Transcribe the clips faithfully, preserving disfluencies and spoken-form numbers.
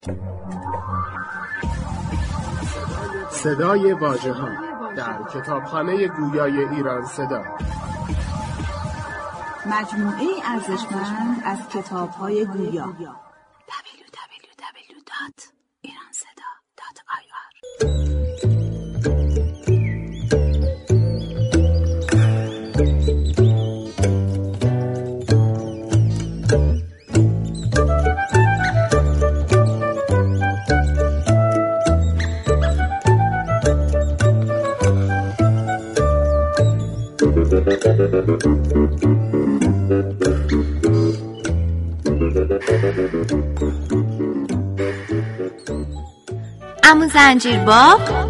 صدای واژه‌ها در کتابخانه گویای ایران صدا، مجموعه ارزشمند از کتاب‌های گویا. دبلیو دبلیو دبلیو دات ایران صدا دات آی آر. عمو زنجیرباف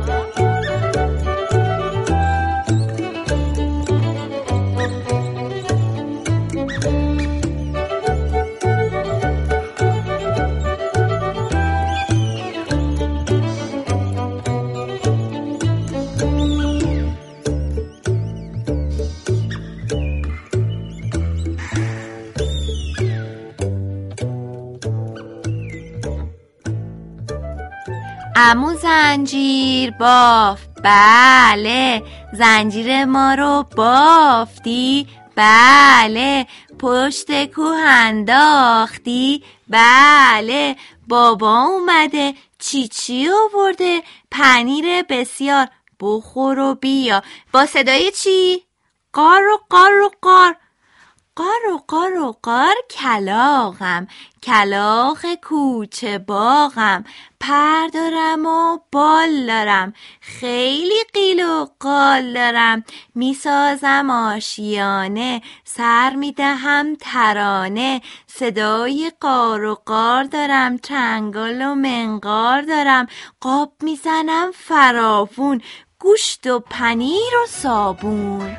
عمو زنجیر باف، بله. زنجیر ما رو بافتی؟ بله. پشت کوه انداختی؟ بله. بابا اومده چی چی آورده؟ پنیر بسیار، بخور و بیا. با صدای چی؟ قار و قار و قار. قار و قار و قار کلاغم، کلاغ کوچه باغم. پر دارم و بال دارم، خیلی قیل و قال دارم. میسازم آشیانه، سر میدهم ترانه. صدای قار و قار دارم، چنگال و منقار دارم. قاب میزنم فراوون، گوشت و پنیر و صابون.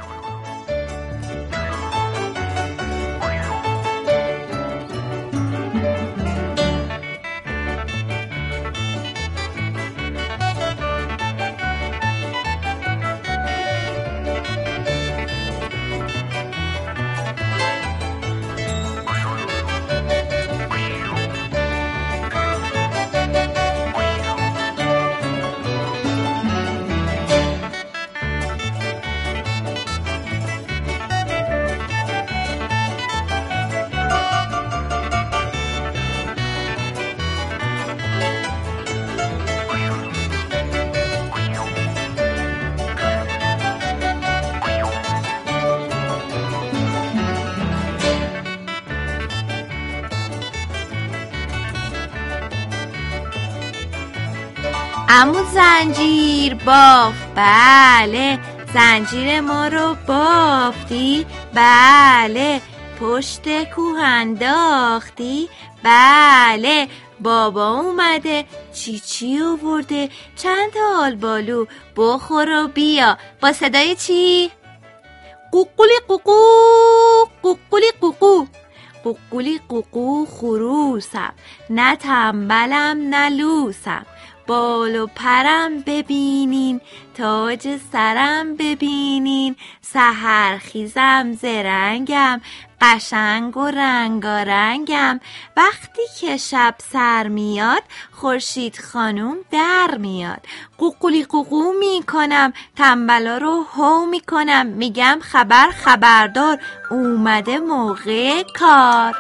عمو زنجیر باف، بله. زنجیر ما رو بافتی؟ بله. پشت کوه انداختی؟ بله. بابا اومده چی چی آورده؟ چند تا آلبالو، بخور و بیا. با صدای چی؟ قوقولی قوقو، قوقولی قوقو. قوقولی قوقو خروسم، نه تنبلم نه لوسم. بال و پرم ببینین، تاج سرم ببینین. سحرخیزم زرنگم، قشنگ و رنگارنگم. وقتی که شب سر میاد، خورشید خانوم در میاد. قوقولی قوقو میکنم، تنبلا رو هو میکنم. میگم خبر خبردار، اومده موقع کار.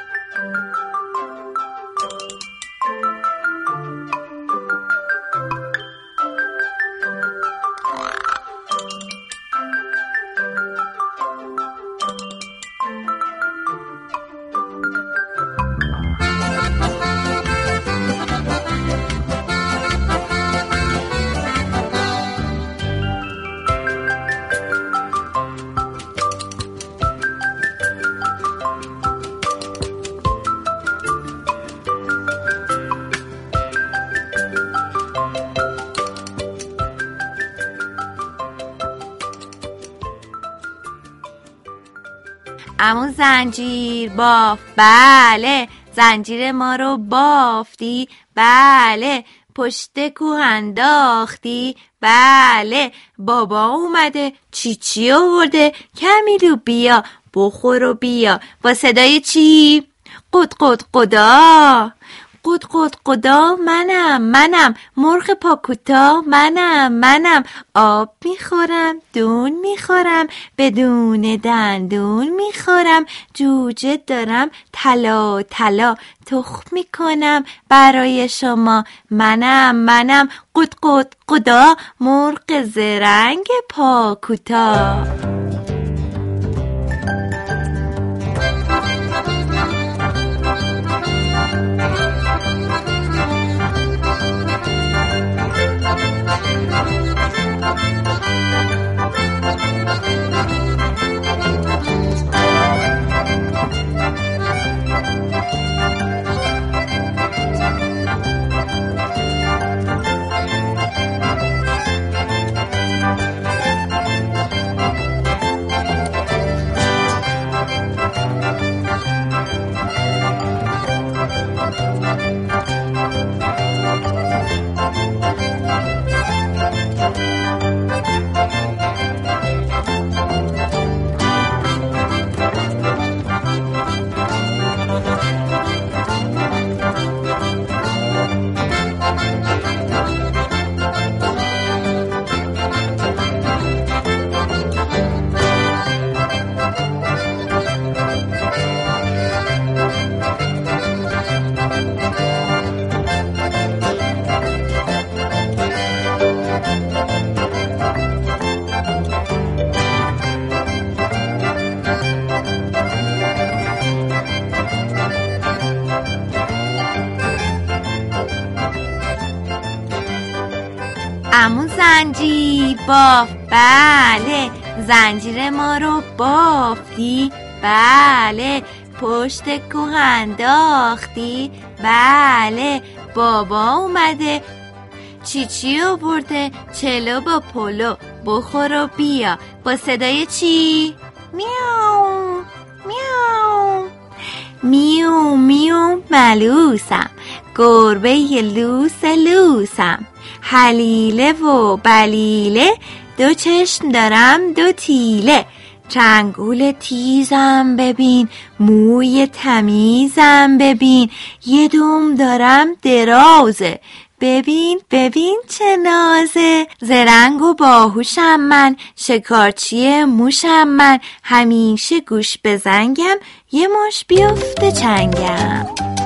عمو زنجیر باف، بله. زنجیر ما رو بافتی؟ بله. پشت کوه انداختی؟ بله. بابا اومده چی چی آورده؟ کمیلو بیا، بخور و بیا. با صدای چی؟ قد قد قدا، قد قد قدا منم منم، مرغ پاکوتا منم منم، آب میخورم دون میخورم، بدون دندون میخورم، جوجه دارم طلا طلا، تخم میکنم برای شما، منم منم قد قد قدا، مرغ زرنگ پاکوتا. عمو زنجیر باف، بله زنجیر ما رو بافتی، بله پشت کوه انداختی، بله بابا اومده چی چی آورده، چلو با پلو، بخور و بیا با صدای چی؟ میاو میاو میو میو ملوسم، گربه لوس لوسم، حلیله و بلیله، دو چشم دارم دو تیله، چنگول تیزم ببین، موی تمیزم ببین، یه دم دارم درازه، ببین ببین چه نازه، زرنگ و باهوشم من، شکارچی موشم من، همیشه گوش بزنگم، یه مش بیفته چنگم.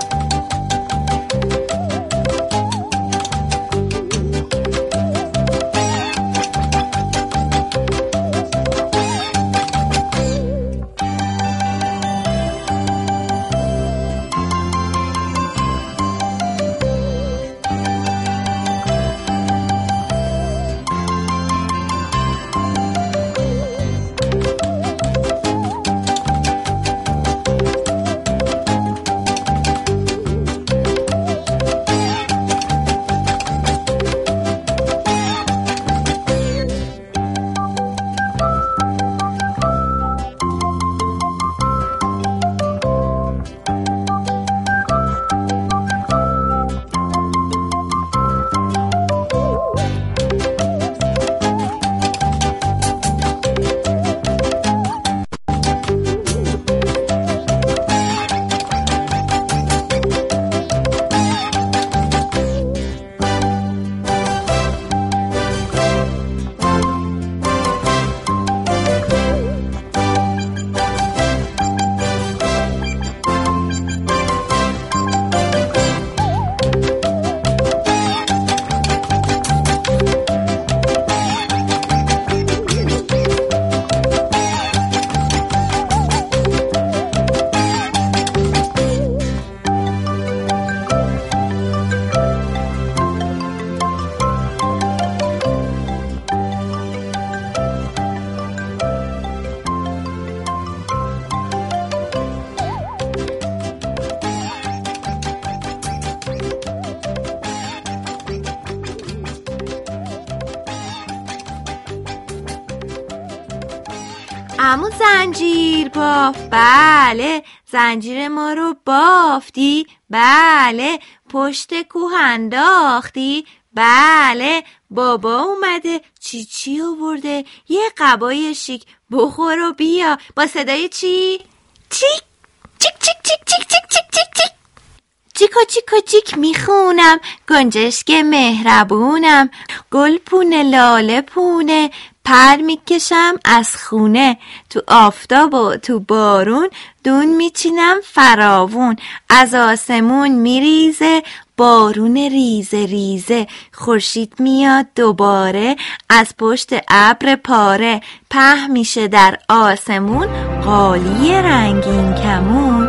عمو زنجیر باف، بله زنجیر ما رو بافتی، بله پشت کوه انداختی، بله بابا اومده چی چی آورده، یه قبای شیک، بخور و بیا با صدای چی؟ چیک چیک چیک چیک چیک چیک چیک چیک چیک چیکو چیکو چیک میخونم، گنجشک مهربونم، گل پونه لاله پونه، پر میکشم از خونه، تو آفتاب و تو بارون دون میچینم فراوون، از آسمون میریزه بارون ریزه ریزه، خورشید میاد دوباره از پشت ابر پاره، په میشه در آسمون قالی رنگین کمون.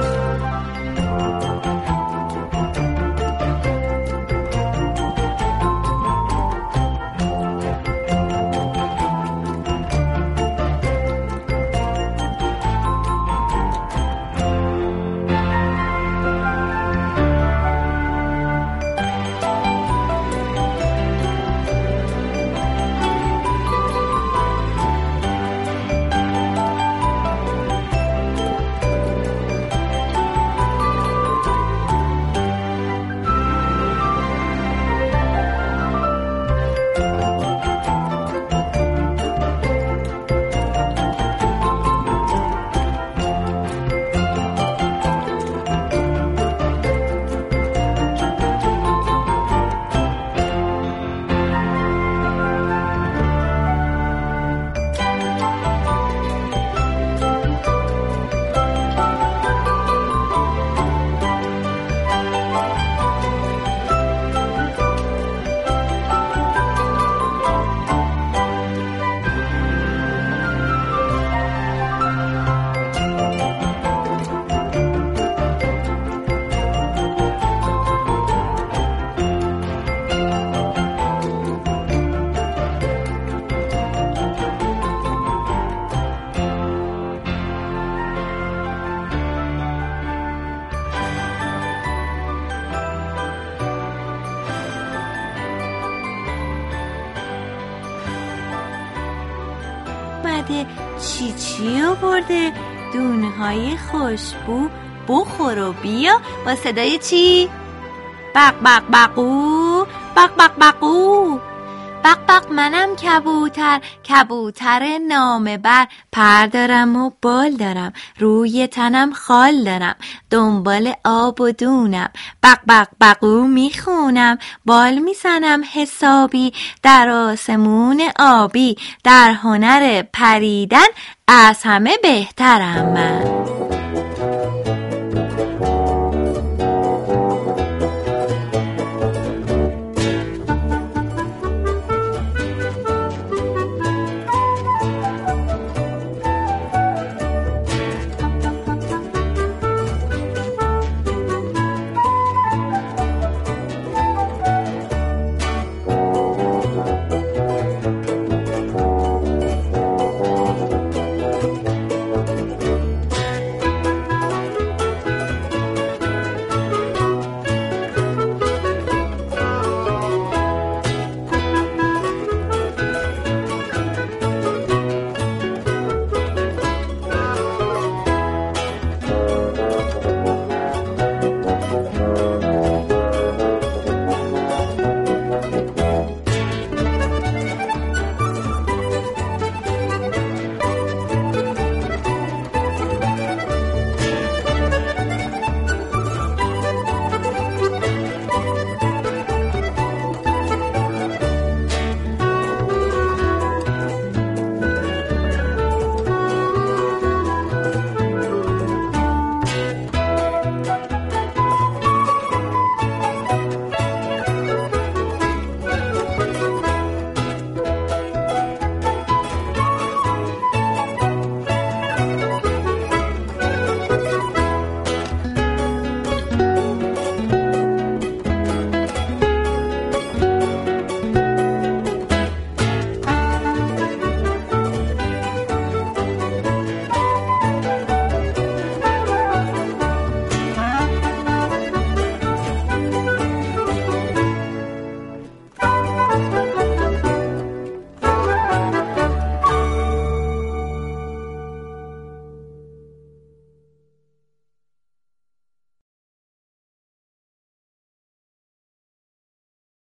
چی چی آورده؟ دونهای خوشبو، بخور و بیا. با صدای چی؟ بق بق بقو، بق بق بقو. بق بق منم کبوتر، کبوتر نامه بر، پر دارم و بال دارم، روی تنم خال دارم، دنبال آب و دونم، بق بق بقو میخونم، بال میزنم حسابی، در آسمون آبی، در هنر پریدن از همه بهترم من.